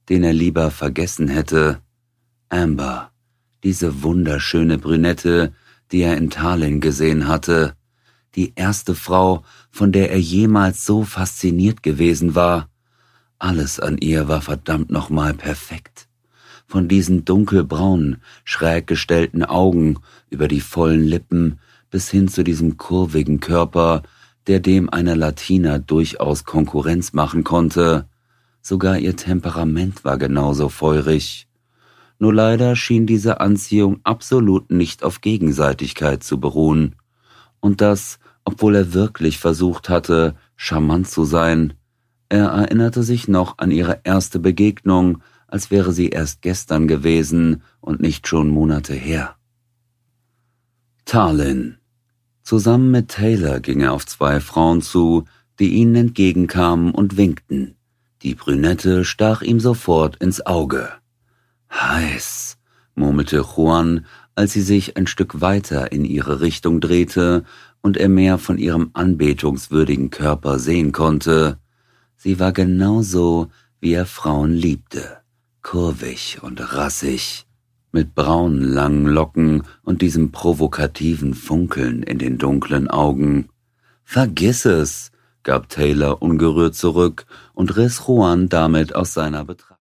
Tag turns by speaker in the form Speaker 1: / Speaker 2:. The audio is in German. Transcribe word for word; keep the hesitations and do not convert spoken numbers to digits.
Speaker 1: den er lieber vergessen hätte. Amber, diese wunderschöne Brünette, die er in Tallinn gesehen hatte, die erste Frau, von der er jemals so fasziniert gewesen war. Alles an ihr war verdammt nochmal perfekt. Von diesen dunkelbraunen, schräg gestellten Augen über die vollen Lippen bis hin zu diesem kurvigen Körper, der dem einer Latina durchaus Konkurrenz machen konnte. Sogar ihr Temperament war genauso feurig. Nur leider schien diese Anziehung absolut nicht auf Gegenseitigkeit zu beruhen. Und das, obwohl er wirklich versucht hatte, charmant zu sein. Er erinnerte sich noch an ihre erste Begegnung, als wäre sie erst gestern gewesen und nicht schon Monate her. Tallinn. Zusammen mit Taylor ging er auf zwei Frauen zu, die ihnen entgegenkamen und winkten. Die Brünette stach ihm sofort ins Auge. »Heiß«, murmelte Juan, als sie sich ein Stück weiter in ihre Richtung drehte und er mehr von ihrem anbetungswürdigen Körper sehen konnte. Sie war genauso, wie er Frauen liebte, kurvig und rassig, mit braunen langen Locken und diesem provokativen Funkeln in den dunklen Augen. »Vergiss es«, gab Taylor ungerührt zurück und riss Juan damit aus seiner Betrachtung.